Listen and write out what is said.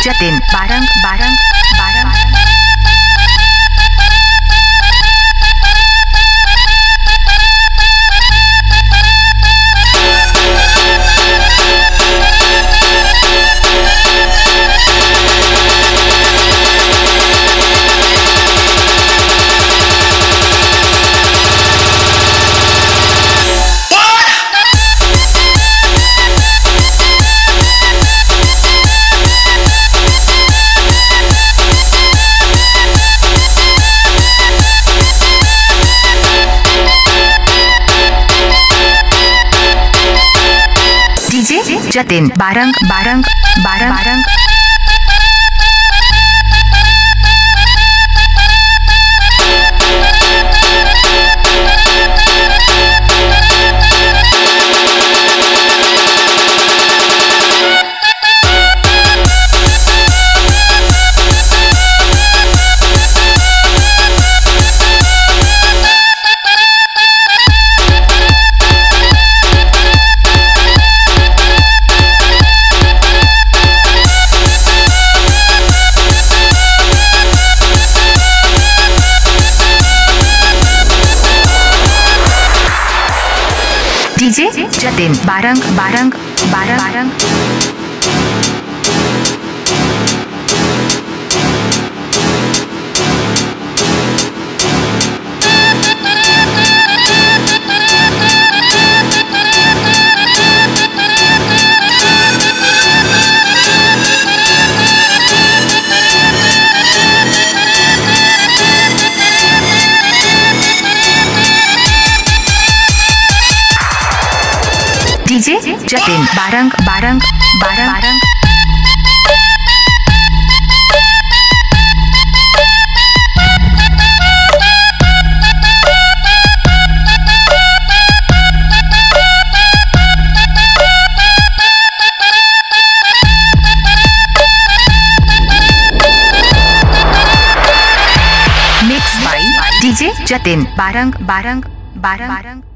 Jatin Barang Barang Barang Jatin Barang Barang Barang Barang DJ Jatin Barang Barang Barang Barang DJ Jatin Barang Barang Barang Barang mix by DJ Jatin Barang Barang Barang Barang